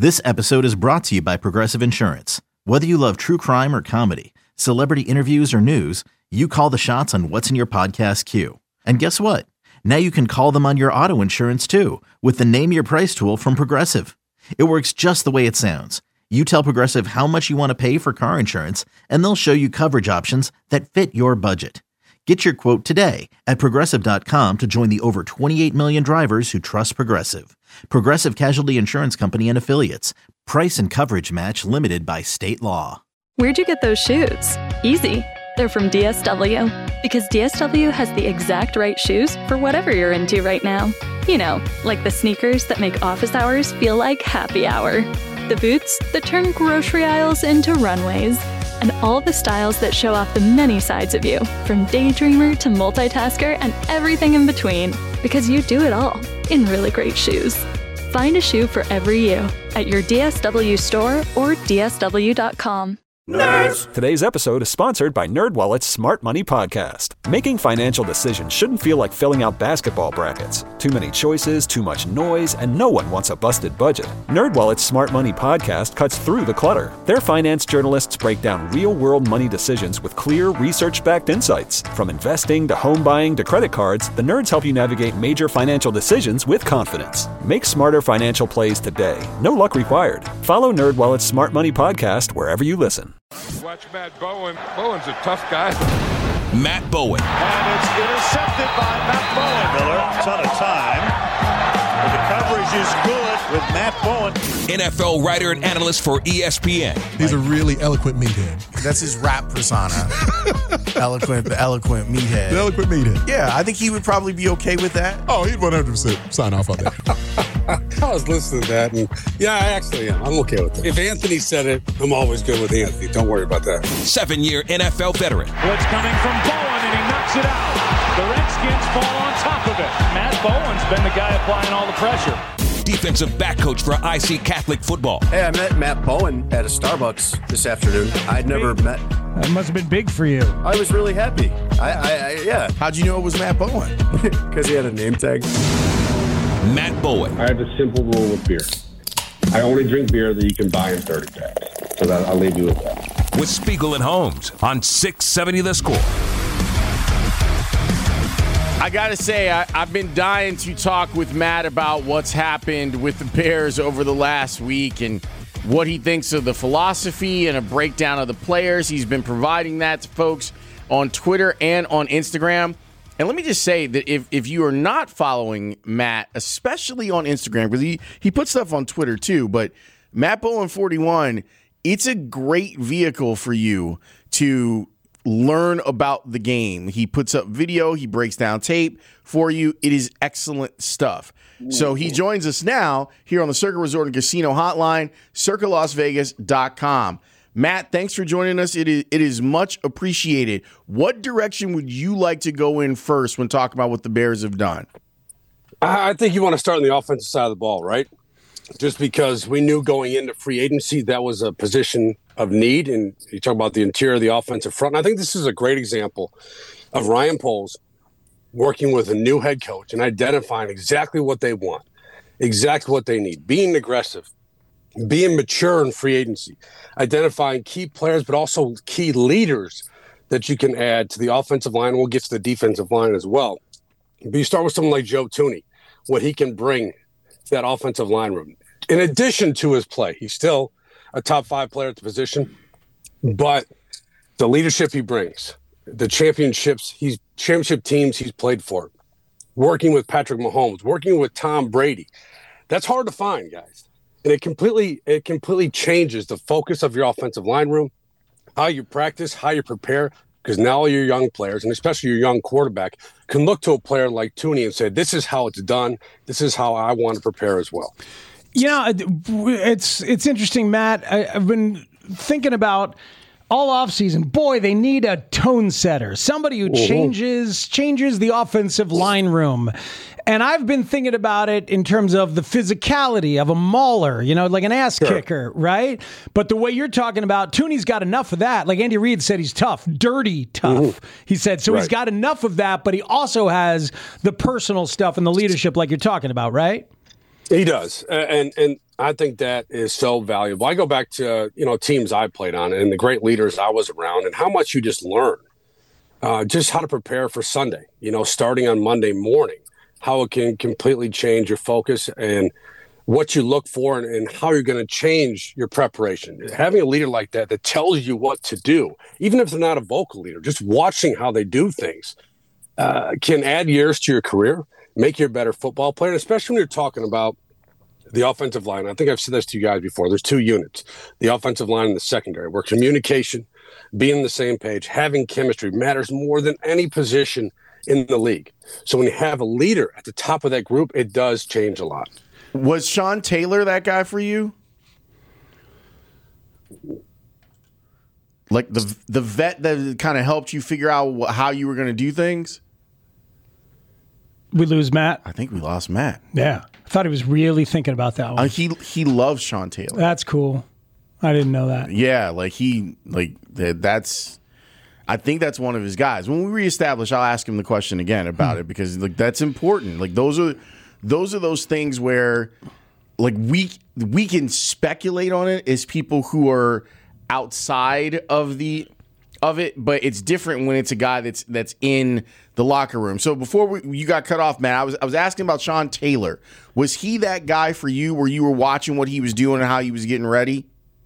This episode is brought to you by Progressive Insurance. Whether you love true crime or comedy, celebrity interviews or news, you call the shots on what's in your podcast queue. And guess what? Now you can call them on your auto insurance too with the Name Your Price tool from Progressive. It works just the way it sounds. You tell Progressive how much you want to pay for car insurance, and they'll show you coverage options that fit your budget. Get your quote today at Progressive.com to join the over 28 million drivers who trust Progressive. Progressive Casualty Insurance Company and Affiliates. Price and coverage match limited by state law. Where'd you get those shoes? Easy. They're from DSW. Because DSW has the exact right shoes for whatever you're into right now. You know, like the sneakers that make office hours feel like happy hour. The boots that turn grocery aisles into runways. And all the styles that show off the many sides of you, from daydreamer to multitasker and everything in between. Because you do it all in really great shoes. Find a shoe for every you at your DSW store or DSW.com. Nerds! Today's episode is sponsored by NerdWallet's Smart Money Podcast. Making financial decisions shouldn't feel like filling out basketball brackets. Too many choices, too much noise, and no one wants a busted budget. NerdWallet's Smart Money Podcast cuts through the clutter. Their finance journalists break down real-world money decisions with clear, research-backed insights. From investing to home buying to credit cards, the nerds help you navigate major financial decisions with confidence. Make smarter financial plays today. No luck required. Follow NerdWallet's Smart Money Podcast wherever you listen. Watch Matt Bowen. Bowen's a tough guy. Matt Bowen. And it's intercepted by Matt Bowen. Miller, a ton of time. But the coverage is good with Matt Bowen. NFL writer and analyst for ESPN. He's a really eloquent meathead. That's his rap persona. The eloquent meathead. The eloquent meathead. Yeah, I think he would probably be okay with that. Oh, he'd 100% sign off on that. I was listening to that, and yeah, I actually am. I'm okay with it. If Anthony said it, I'm always good with Anthony. Don't worry about that. 7-year NFL veteran. Blitz coming from Bowen, and he knocks it out. The Redskins fall on top of it. Matt Bowen's been the guy applying all the pressure. Defensive back coach for IC Catholic Football. Hey, I met Matt Bowen at a Starbucks this afternoon. I'd never met. That must have been big for you. I was really happy. Yeah. How'd you know it was Matt Bowen? Because he had a name tag. Matt Bowen. I have a simple rule with beer. I only drink beer that you can buy in 30 packs. So I'll leave you with that. With Spiegel and Holmes on 670 The Score. I got to say, I've been dying to talk with Matt about what's happened with the Bears over the last week and what he thinks of the philosophy and a breakdown of the players. He's been providing that to folks on Twitter and on Instagram. And let me just say that if you are not following Matt, especially on Instagram, because he puts stuff on Twitter too, but Matt Bowen 41, it's a great vehicle for you to learn about the game. He puts up video, he breaks down tape for you. It is excellent stuff. So he joins us now here on the Circa Resort and Casino Hotline, circalasvegas.com. Matt, thanks for joining us. It is much appreciated. What direction would you like to go in first when talking about what the Bears have done? I think you want to start on the offensive side of the ball, right? Just because we knew going into free agency that was a position of need, and you talk about the interior of the offensive front. And I think this is a great example of Ryan Poles working with a new head coach and identifying exactly what they want, exactly what they need, being aggressive, being mature in free agency, identifying key players, but also key leaders that you can add to the offensive line. We'll get to the defensive line as well. But you start with someone like Joe Thuney, what he can bring to that offensive line room. In addition to his play, he's still a top 5 player at the position, but the leadership he brings, the championship teams he's played for, working with Patrick Mahomes, working with Tom Brady, that's hard to find, guys. And it completely changes the focus of your offensive line room, how you practice, how you prepare, because now all your young players, and especially your young quarterback, can look to a player like Thuney and say, this is how it's done. This is how I want to prepare as well. Yeah, it's interesting, Matt. I've been thinking about all offseason, boy, they need a tone setter, somebody who changes the offensive line room. And I've been thinking about it in terms of the physicality of a mauler, like an ass kicker, right? But the way you're talking about, Thuney's got enough of that. Like Andy Reid said, he's tough, dirty tough, he said. So he's got enough of that, but he also has the personal stuff and the leadership like you're talking about, right? He does. And I think that is so valuable. I go back to, teams I played on and the great leaders I was around and how much you just learn. Just how to prepare for Sunday, starting on Monday morning, how it can completely change your focus and what you look for and how you're going to change your preparation. Having a leader like that tells you what to do, even if they're not a vocal leader, just watching how they do things can add years to your career, make you a better football player, especially when you're talking about the offensive line. I think I've said this to you guys before. There's two units, the offensive line and the secondary, where communication, being on the same page, having chemistry matters more than any position in the league. So when you have a leader at the top of that group, it does change a lot. Was Sean Taylor that guy for you? Like the vet that kind of helped you figure out how you were going to do things? We lose Matt? I think we lost Matt. Yeah. I thought he was really thinking about that one. He loves Sean Taylor. That's cool. I didn't know that. Yeah, that's I think that's one of his guys. When we reestablish, I'll ask him the question again about it because that's important. Those are those things where we can speculate on it as people who are outside of it, but it's different when it's a guy that's in the locker room. So before you got cut off, Matt, I was asking about Sean Taylor. Was he that guy for you where you were watching what he was doing and how he was getting ready?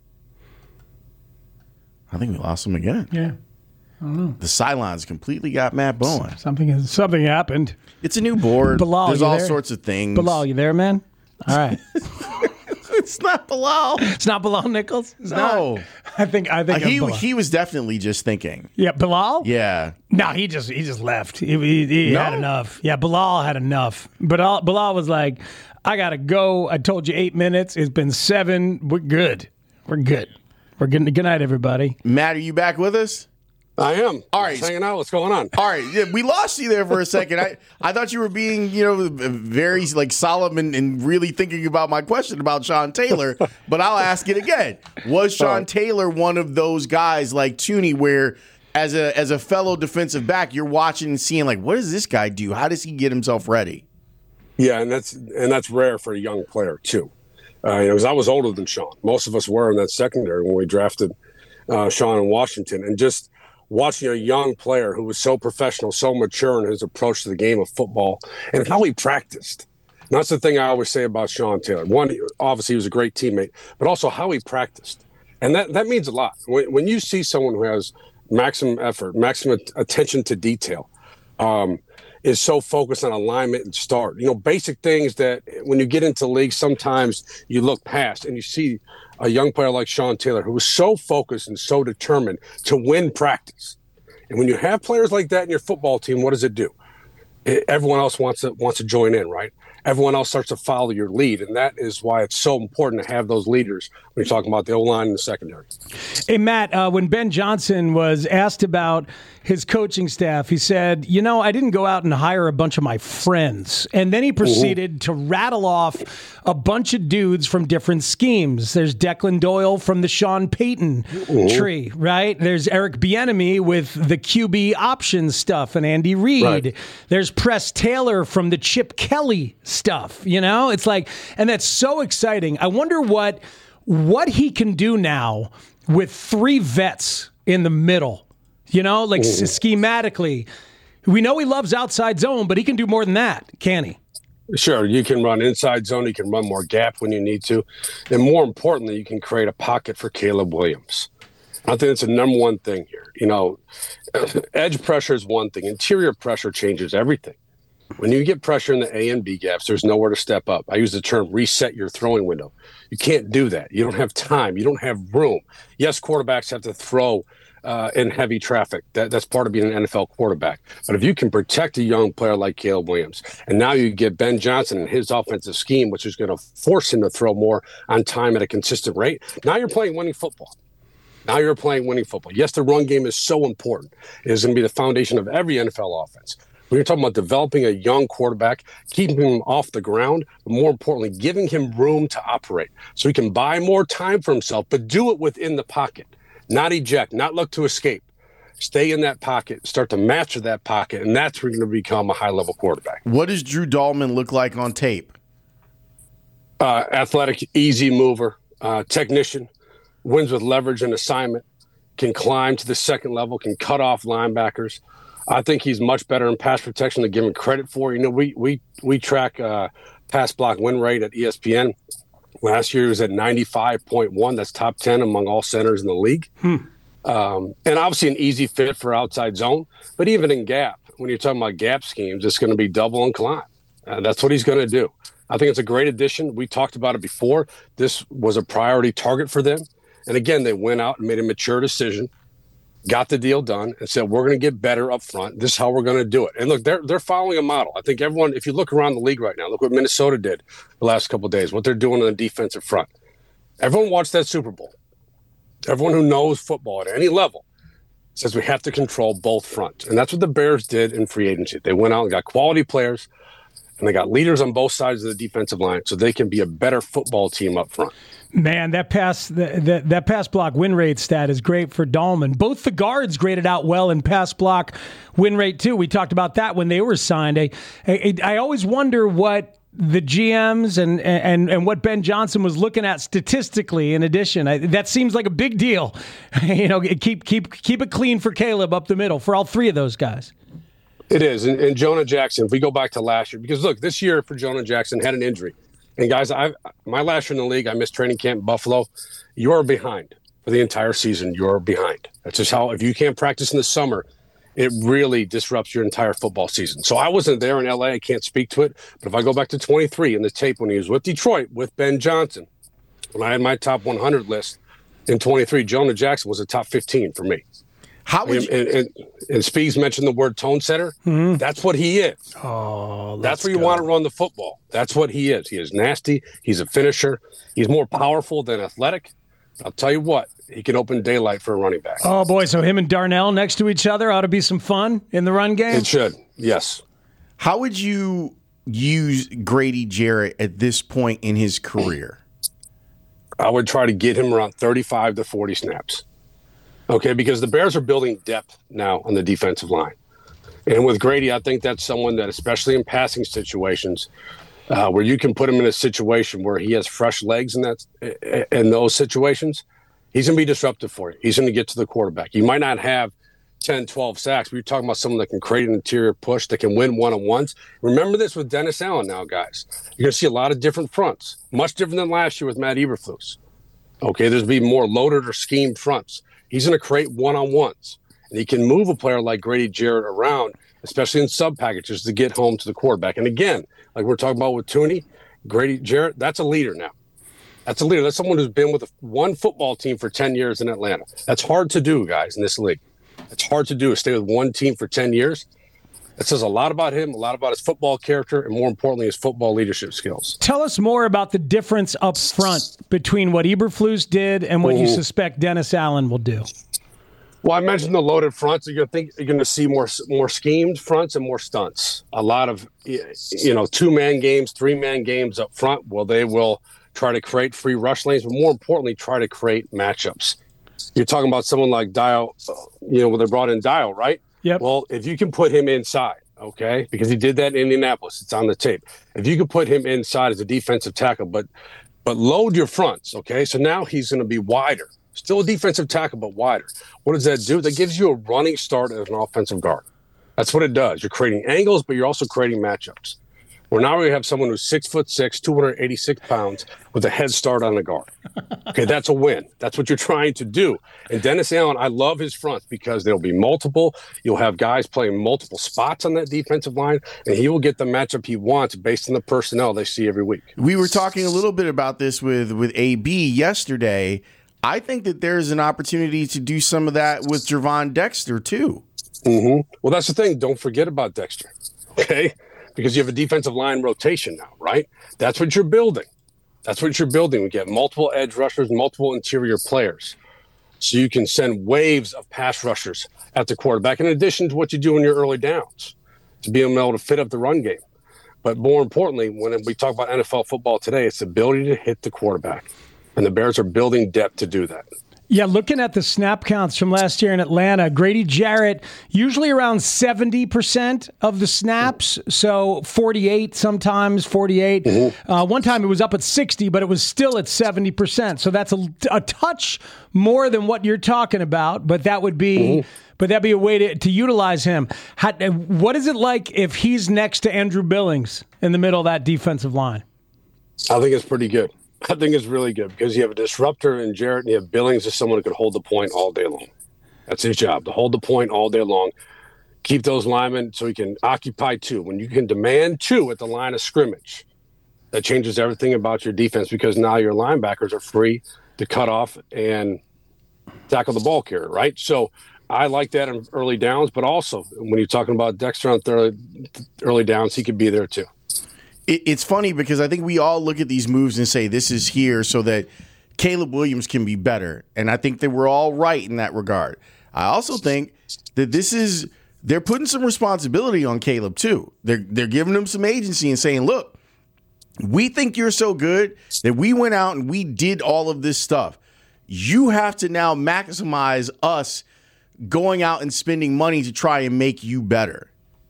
I think we lost him again. Yeah. I don't know. The sidelines completely got Matt Bowen. Something happened. It's a new board. Bilal, there's all sorts of things. Bilal, you there, man? All right. It's not Bilal. It's not Bilal Nichols? No. I think he was definitely just thinking. Yeah, Bilal? Yeah. No, he just left. He had enough. Yeah, Bilal had enough. But Bilal was like, I got to go. I told you 8 minutes. It's been 7. We're good. We're good. Good night, everybody. Matt, are you back with us? I am. All right. Just hanging out. What's going on? All right. Yeah, we lost you there for a second. I thought you were being, very solemn and really thinking about my question about Sean Taylor, but I'll ask it again. Was Sean Taylor one of those guys like Tooney where as a fellow defensive back, you're watching and seeing what does this guy do? How does he get himself ready? Yeah, and that's rare for a young player too. Because I was older than Sean. Most of us were in that secondary when we drafted Sean in Washington. And just watching a young player who was so professional, so mature in his approach to the game of football and how he practiced. And that's the thing I always say about Sean Taylor. One, obviously he was a great teammate, but also how he practiced. And that means a lot. When you see someone who has maximum effort, maximum attention to detail, is so focused on alignment and start. Basic things that when you get into league, sometimes you look past and you see a young player like Sean Taylor who was so focused and so determined to win practice. And when you have players like that in your football team, what does it do? Everyone else wants to join in, right? Everyone else starts to follow your lead, and that is why it's so important to have those leaders when you're talking about the O-line and the secondary. Hey, Matt, when Ben Johnson was asked about his coaching staff, he said, I didn't go out and hire a bunch of my friends. And then he proceeded to rattle off a bunch of dudes from different schemes. There's Declan Doyle from the Sean Payton tree, right? There's Eric Bieniemy with the QB options stuff and Andy Reid. Right. There's Press Taylor from the Chip Kelly stuff, It's and that's so exciting. I wonder what he can do now with 3 vets in the middle. Schematically. We know he loves outside zone, but he can do more than that, can he? Sure. You can run inside zone. You can run more gap when you need to. And more importantly, you can create a pocket for Caleb Williams. I think it's the number one thing here. Edge pressure is one thing. Interior pressure changes everything. When you get pressure in the A and B gaps, there's nowhere to step up. I use the term reset your throwing window. You can't do that. You don't have time. You don't have room. Yes, quarterbacks have to throw in heavy traffic. That's part of being an NFL quarterback. But if you can protect a young player like Caleb Williams, and now you get Ben Johnson and his offensive scheme, which is going to force him to throw more on time at a consistent rate, now you're playing winning football. Now you're playing winning football. Yes, the run game is so important. It is going to be the foundation of every NFL offense. When you're talking about developing a young quarterback, keeping him off the ground, but more importantly, giving him room to operate so he can buy more time for himself, but do it within the pocket. Not eject, not look to escape. Stay in that pocket, start to master that pocket, and that's where you're going to become a high-level quarterback. What does Drew Dahlman look like on tape? Athletic, easy mover, technician, wins with leverage and assignment, can climb to the second level, can cut off linebackers. I think he's much better in pass protection than given credit for. You know, we track pass block win rate at ESPN. Last year it was at 95.1. That's top 10 among all centers in the league. And obviously an easy fit for outside zone. But even in gap, when you're talking about gap schemes, it's going to be double and climb. That's what he's going to do. I think it's a great addition. We talked about it before. This was a priority target for them. And again, they went out and made a mature decision, got the deal done, and said, we're going to get better up front. This is how we're going to do it. And look, they're following a model. I think everyone, if you look around the league right now, look what Minnesota did the last couple of days, what they're doing on the defensive front. Everyone watched that Super Bowl. Everyone who knows football at any level says we have to control both fronts. And that's what the Bears did in free agency. They went out and got quality players, and they got leaders on both sides of the defensive line so they can be a better football team up front. Man, that pass block win rate stat is great for Dahlman. Both the guards graded out well in pass block win rate, too. We talked about that when they were signed. I always wonder what the GMs and what Ben Johnson was looking at statistically in addition. That seems like a big deal. You know, keep it clean for Caleb up the middle for all three of those guys. It is. And Jonah Jackson, if we go back to last year, because look, this year for Jonah Jackson had an injury. And guys, my last year in the league, I missed training camp in Buffalo. You're behind for the entire season. You're behind. That's just how, if you can't practice in the summer, it really disrupts your entire football season. So I wasn't there in LA. I can't speak to it. But if I go back to 23 in the tape when he was with Detroit with Ben Johnson, when I had my top 100 list in 23, Jonah Jackson was a top 15 for me. How would and Speaks mentioned the word tone setter. Mm-hmm. That's what he is. Oh, that's where you want to run the football. That's what he is. He is nasty. He's a finisher. He's more powerful than athletic. I'll tell you what, he can open daylight for a running back. Oh, boy, so him and Darnell next to each other ought to be some fun in the run game? It should, yes. How would you use Grady Jarrett at this point in his career? I would try to get him around 35 to 40 snaps. Okay, because the Bears are building depth now on the defensive line. And with Grady, I think that's someone that, especially in passing situations, where you can put him in a situation where he has fresh legs in those situations, he's going to be disruptive for you. He's going to get to the quarterback. You might not have 10, 12 sacks, but you're talking about someone that can create an interior push, that can win one-on-ones. Remember this with Dennis Allen now, guys. You're going to see a lot of different fronts, much different than last year with Matt Eberflus. Okay, there's going to be more loaded or schemed fronts. He's going to create one-on-ones, and he can move a player like Grady Jarrett around, especially in sub-packages, to get home to the quarterback. And again, like we're talking about with Tooney, Grady Jarrett, that's a leader now. That's a leader. That's someone who's been with one football team for 10 years in Atlanta. That's hard to do, guys, in this league. It's hard to do, to stay with one team for 10 years. That says a lot about him, a lot about his football character, and more importantly, his football leadership skills. Tell us more about the difference up front between what Eberflus did and what you suspect Dennis Allen will do. Well, I mentioned the loaded fronts. You're going to see more schemed fronts and more stunts. A lot of, two-man games, three-man games up front. Well, they will try to create free rush lanes, but more importantly, try to create matchups. You're talking about someone like Dial, when they brought in Dial, right? Yep. Well, if you can put him inside, okay, because he did that in Indianapolis. It's on the tape. If you can put him inside as a defensive tackle, but load your fronts, okay? So now he's going to be wider. Still a defensive tackle, but wider. What does that do? That gives you a running start as an offensive guard. That's what it does. You're creating angles, but you're also creating matchups. Well, now we have someone who's 6'6", 286 pounds with a head start on the guard. Okay, that's a win. That's what you're trying to do. And Dennis Allen, I love his fronts because there'll be multiple. You'll have guys playing multiple spots on that defensive line, and he will get the matchup he wants based on the personnel they see every week. We were talking a little bit about this with AB yesterday. I think that there's an opportunity to do some of that with Gervon Dexter, too. Mm-hmm. Well, that's the thing. Don't forget about Dexter, okay? Because you have a defensive line rotation now, right? That's what you're building. That's what you're building. We get multiple edge rushers, multiple interior players. So you can send waves of pass rushers at the quarterback, in addition to what you do in your early downs, to be able to fit up the run game. But more importantly, when we talk about NFL football today, it's the ability to hit the quarterback. And the Bears are building depth to do that. Yeah, looking at the snap counts from last year in Atlanta, Grady Jarrett usually around 70% of the snaps, so 48 sometimes, 48. One time it was up at 60, but it was still at 70%. So that's a touch more than what you're talking about, but that would be but that'd be a way to utilize him. What is it like if he's next to Andrew Billings in the middle of that defensive line? I think it's pretty good. I think it's really good because you have a disruptor in Jarrett and you have Billings as someone who can hold the point all day long. That's his job, to hold the point all day long. Keep those linemen so he can occupy two. When you can demand two at the line of scrimmage, that changes everything about your defense because now your linebackers are free to cut off and tackle the ball carrier, right? So I like that in early downs, but also when you're talking about Dexter on early downs, he could be there too. It's funny because I think we all look at these moves and say this is here so that Caleb Williams can be better. And I think that we're all right in that regard. I also think that they're putting some responsibility on Caleb too. They're giving him some agency and saying, look, we think you're so good that we went out and we did all of this stuff. You have to now maximize us going out and spending money to try and make you better.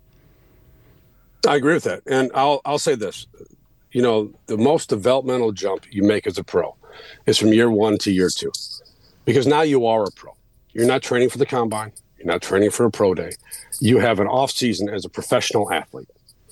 I agree with that. And I'll say this. You know, the most developmental jump you make as a pro is from year 1 to year 2. Because now you are a pro. You're not training for the combine. You're not training for a pro day. You have an off season as a professional athlete.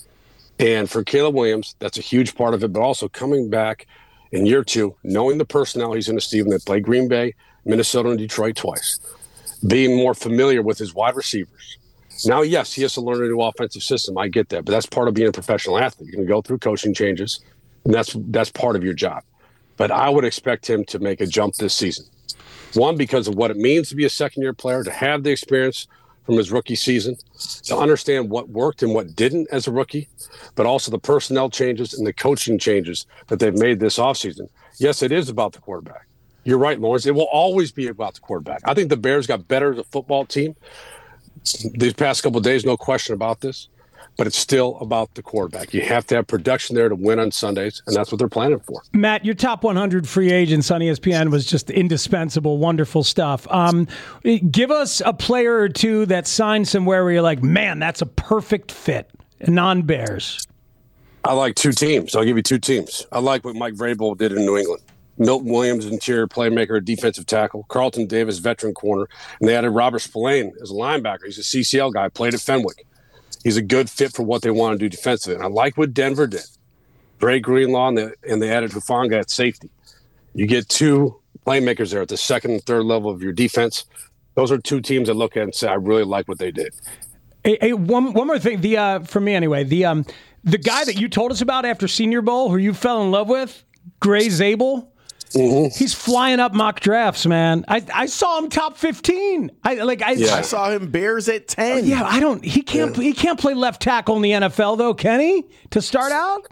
And for Caleb Williams, that's a huge part of it, but also coming back in year 2, knowing the personnel he's going to see when they play Green Bay, Minnesota, and Detroit twice, being more familiar with his wide receivers. Now, yes, he has to learn a new offensive system. I get that, but that's part of being a professional athlete. You're going to go through coaching changes, and that's part of your job. But I would expect him to make a jump this season. One, because of what it means to be a second-year player, to have the experience from his rookie season, to understand what worked and what didn't as a rookie, but also the personnel changes and the coaching changes that they've made this offseason. Yes, it is about the quarterback. You're right, Lawrence. It will always be about the quarterback. I think the Bears got better as a football team these past couple of days, no question about this, but it's still about the quarterback. You have to have production there to win on Sundays, and that's what they're planning for. Matt, your top 100 free agents on ESPN was just indispensable, wonderful stuff. Give us a player or two that signed somewhere where you're like, man, that's a perfect fit, non-Bears. I like 2 teams. I'll give you 2 teams. I like what Mike Vrabel did in New England. Milton Williams, interior playmaker, defensive tackle. Carlton Davis, veteran corner. And they added Robert Spillane as a linebacker. He's a CCL guy, played at Fenwick. He's a good fit for what they want to do defensively. And I like what Denver did. Dre Greenlaw, and they added Hufanga at safety. You get 2 playmakers there at the second and third level of your defense. Those are 2 teams I look at and say, I really like what they did. Hey, one more thing, for me anyway, the guy that you told us about after Senior Bowl, who you fell in love with, Gray Zabel. Mm-hmm. He's flying up mock drafts, man. I saw him top 15. I saw him Bears at 10. Yeah, he can't play left tackle in the NFL though, can he? To start out?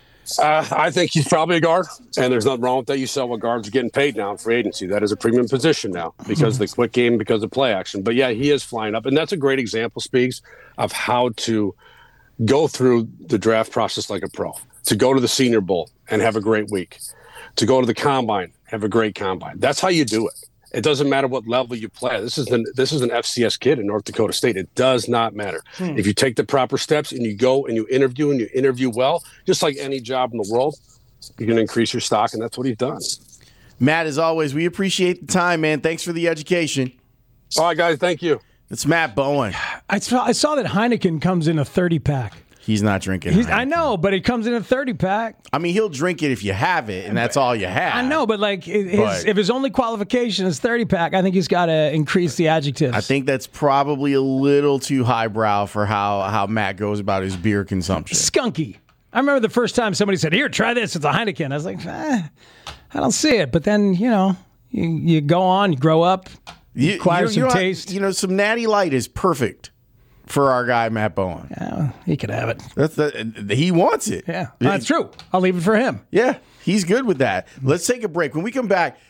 I think he's probably a guard, and there's nothing wrong with that. You saw what guards are getting paid now in free agency. That is a premium position now because of the quick game, because of play action. But yeah, he is flying up, and that's a great example, Speaks, of how to go through the draft process like a pro. To go to the Senior Bowl and have a great week. To go to the combine, have a great combine. That's how you do it. It doesn't matter what level you play. This is an FCS kid in North Dakota State. It does not matter. If you take the proper steps and you go and you interview well, just like any job in the world, you're going to increase your stock, and that's what he's done. Matt, as always, we appreciate the time, man. Thanks for the education. All right, guys, thank you. It's Matt Bowen. I saw that Heineken comes in a 30-pack. He's not drinking. I know, but it comes in a 30-pack. I mean, he'll drink it if you have it, and that's all you have. I know, but if his only qualification is 30-pack, I think he's got to increase the adjectives. I think that's probably a little too highbrow for how Matt goes about his beer consumption. Skunky. I remember the first time somebody said, "Here, try this. It's a Heineken." I was like, I don't see it. But then, you go on, you grow up, you acquire some taste. Some Natty Light is perfect for our guy, Matt Bowen. Yeah, he could have it. He wants it. Yeah, that's true. I'll leave it for him. Yeah, he's good with that. Let's take a break. When we come back,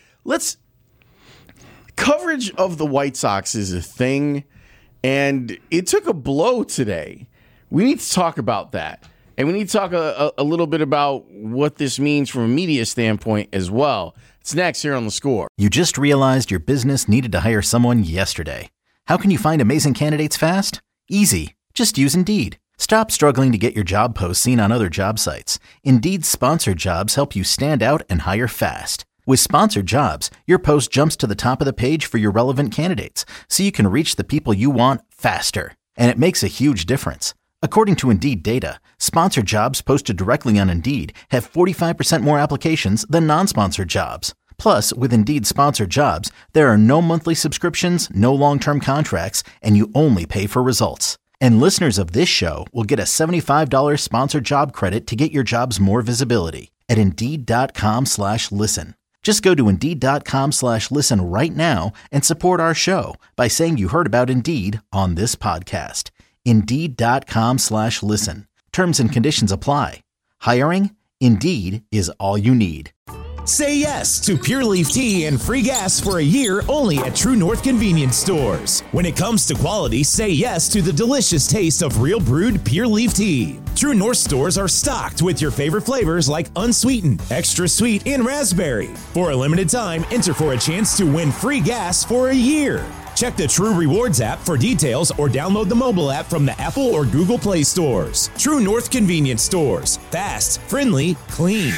coverage of the White Sox is a thing, and it took a blow today. We need to talk about that. And we need to talk a little bit about what this means from a media standpoint as well. It's next here on The Score. You just realized your business needed to hire someone yesterday. How can you find amazing candidates fast? Easy. Just use Indeed. Stop struggling to get your job posts seen on other job sites. Indeed's sponsored jobs help you stand out and hire fast. With sponsored jobs, your post jumps to the top of the page for your relevant candidates, so you can reach the people you want faster. And it makes a huge difference. According to Indeed data, sponsored jobs posted directly on Indeed have 45% more applications than non-sponsored jobs. Plus, with Indeed sponsored jobs, there are no monthly subscriptions, no long-term contracts, and you only pay for results. And listeners of this show will get a $75 sponsored job credit to get your jobs more visibility at Indeed.com/listen. Just go to Indeed.com/listen right now and support our show by saying you heard about Indeed on this podcast. Indeed.com/listen. Terms and conditions apply. Hiring? Indeed is all you need. Say yes to Pure Leaf Tea and free gas for a year only at True North Convenience Stores. When it comes to quality, say yes to the delicious taste of real brewed Pure Leaf Tea. True North stores are stocked with your favorite flavors like unsweetened, extra sweet, and raspberry. For a limited time, enter for a chance to win free gas for a year. Check the True Rewards app for details or download the mobile app from the Apple or Google Play stores. True North Convenience Stores. Fast, friendly, clean.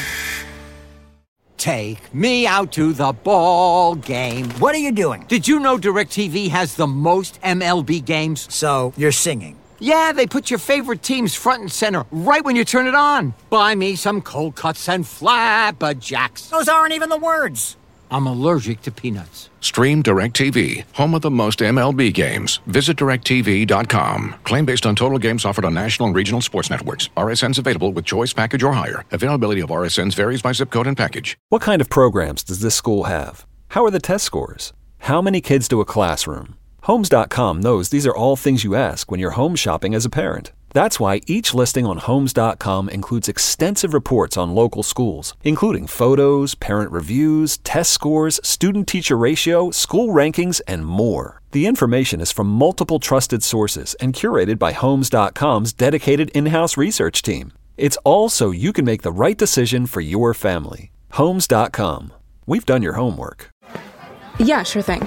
Take me out to the ball game. What are you doing? Did you know DirecTV has the most MLB games? So, you're singing. Yeah, they put your favorite teams front and center right when you turn it on. Buy me some cold cuts and flapjacks. Those aren't even the words. I'm allergic to peanuts. Stream DirecTV, home of the most MLB games. Visit DirecTV.com. Claim based on total games offered on national and regional sports networks. RSNs available with choice package or higher. Availability of RSNs varies by zip code and package. What kind of programs does this school have? How are the test scores? How many kids to a classroom? Homes.com knows these are all things you ask when you're home shopping as a parent. That's why each listing on Homes.com includes extensive reports on local schools, including photos, parent reviews, test scores, student-teacher ratio, school rankings, and more. The information is from multiple trusted sources and curated by Homes.com's dedicated in-house research team. It's all so you can make the right decision for your family. Homes.com. We've done your homework. Yeah, sure thing.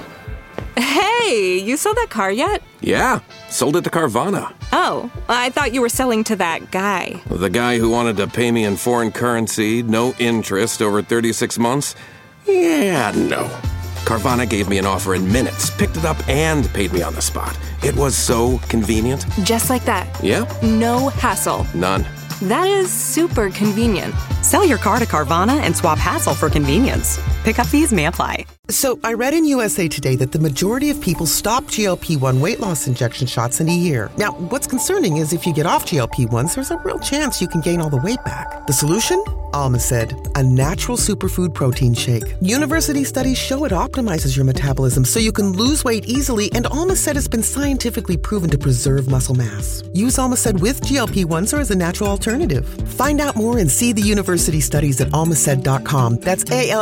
Hey, you sold that car yet? Yeah, sold it to Carvana. Oh, I thought you were selling to that guy. The guy who wanted to pay me in foreign currency, no interest, over 36 months? Yeah, no. Carvana gave me an offer in minutes, picked it up, and paid me on the spot. It was so convenient. Just like that. Yeah. No hassle. None. That is super convenient. Sell your car to Carvana and swap hassle for convenience. Pickup fees may apply. So I read in USA Today that the majority of people stop GLP-1 weight loss injection shots in a year. Now, what's concerning is if you get off GLP-1s, there's a real chance you can gain all the weight back. The solution? Almacid, a natural superfood protein shake. University studies show it optimizes your metabolism so you can lose weight easily, and Almacid has been scientifically proven to preserve muscle mass. Use Almacid with GLP-1s or as a natural alternative. Find out more and see the university studies at almacid.com. That's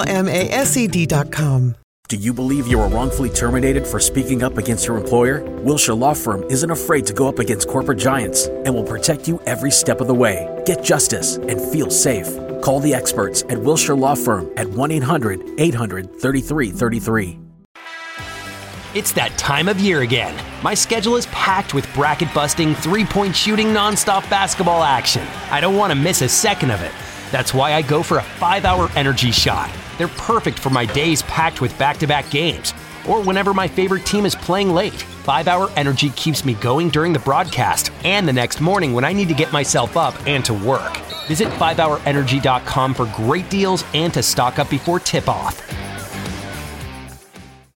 ALMASED.com. Do you believe you were wrongfully terminated for speaking up against your employer? Wilshire Law Firm isn't afraid to go up against corporate giants and will protect you every step of the way. Get justice and feel safe. Call the experts at Wilshire Law Firm at 1-800-800-3333. It's that time of year again. My schedule is packed with bracket-busting, three-point shooting, nonstop basketball action. I don't want to miss a second of it. That's why I go for a 5-hour energy shot. They're perfect for my days packed with back-to-back games, or whenever my favorite team is playing late. 5-hour energy keeps me going during the broadcast and the next morning when I need to get myself up and to work. Visit 5hourenergy.com for great deals and to stock up before tip-off.